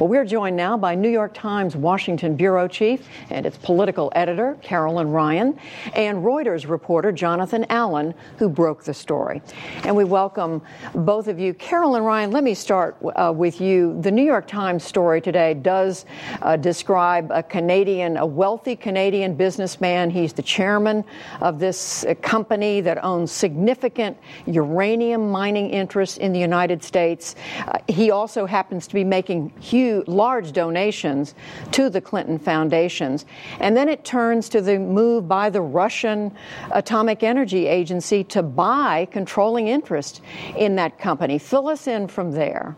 Well, we're joined now by New York Times Washington bureau chief and its political editor, Carolyn Ryan, and Reuters reporter Jonathan Allen, who broke the story. And we welcome both of you. Carolyn Ryan, let me start with you. The New York Times story today does describe a wealthy Canadian businessman. He's the chairman of this company that owns significant uranium mining interests in the United States. He also happens to be making large donations to the Clinton foundations. And then it turns to the move by the Russian Atomic Energy Agency to buy controlling interest in that company. Fill us in from there.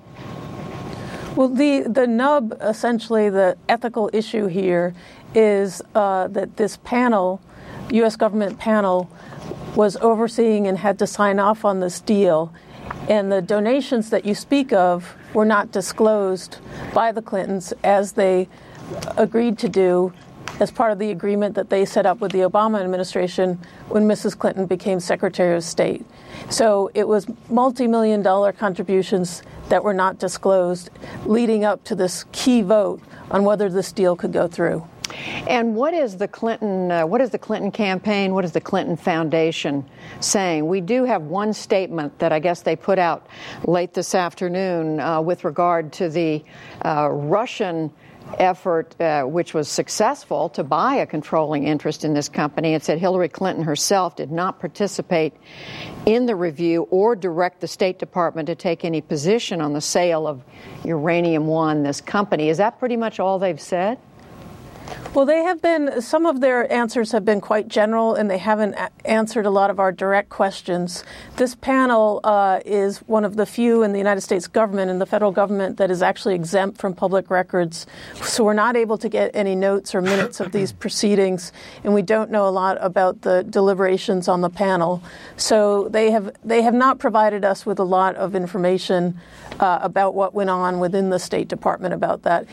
Well, the nub, essentially the ethical issue here, is that this panel, U.S. government panel, was overseeing and had to sign off on this deal. And the donations that you speak of were not disclosed by the Clintons as they agreed to do as part of the agreement that they set up with the Obama administration when Mrs. Clinton became Secretary of State. So it was multi-million-dollar contributions that were not disclosed leading up to this key vote on whether this deal could go through. And what is the Clinton campaign, what is the Clinton Foundation saying? We do have one statement that I guess they put out late this afternoon with regard to the Russian effort, which was successful, to buy a controlling interest in this company. It said Hillary Clinton herself did not participate in the review or direct the State Department to take any position on the sale of Uranium One, this company. Is that pretty much all they've said? Well, some of their answers have been quite general, and they haven't answered a lot of our direct questions. This panel is one of the few in the United States government and the federal government that is actually exempt from public records. So we're not able to get any notes or minutes of these proceedings, and we don't know a lot about the deliberations on the panel. So they have not provided us with a lot of information about what went on within the State Department about that.